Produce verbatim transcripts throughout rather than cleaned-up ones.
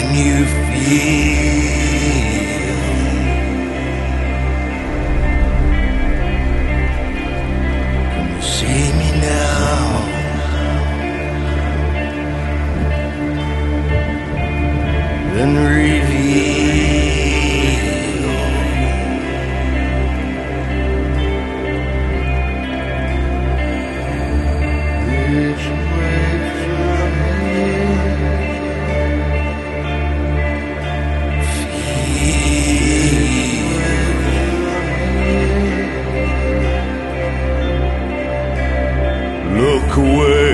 Can you feel? Can you see me now? Then reveal. Which way from here? Look away.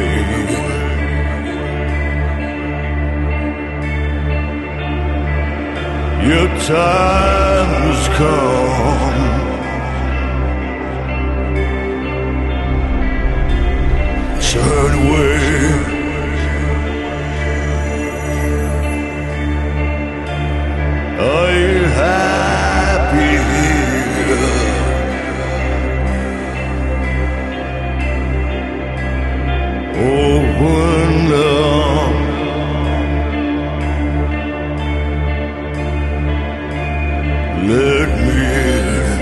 Your time has come. Turn away. Are you happy here? Open up. Let me in.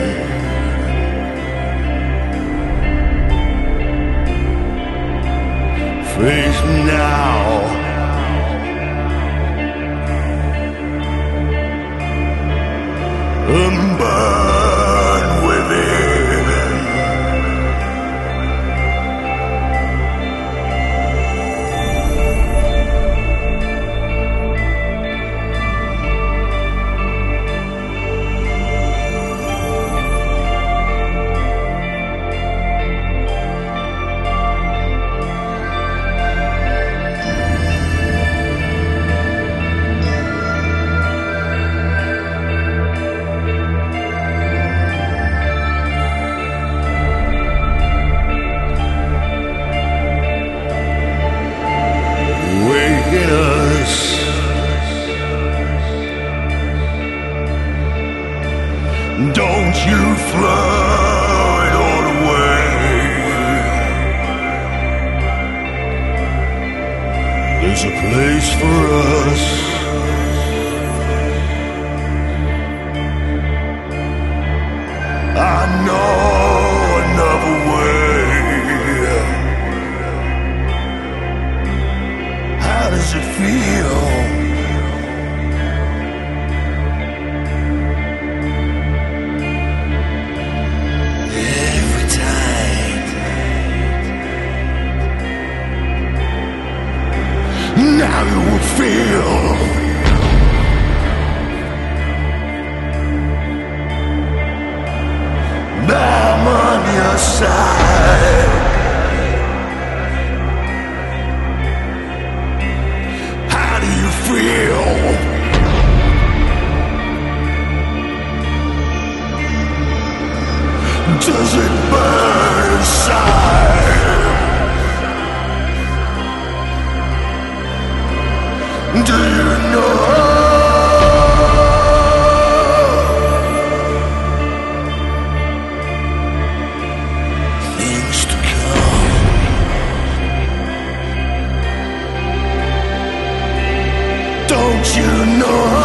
Face me now. And burn within. Waking us. Don't you throw it all away. There's a place for us. I know another way. How does it feel? Every time. Now you will feel. I'm on your side. How do you feel? Does it burn inside? Do you know? Don't you know?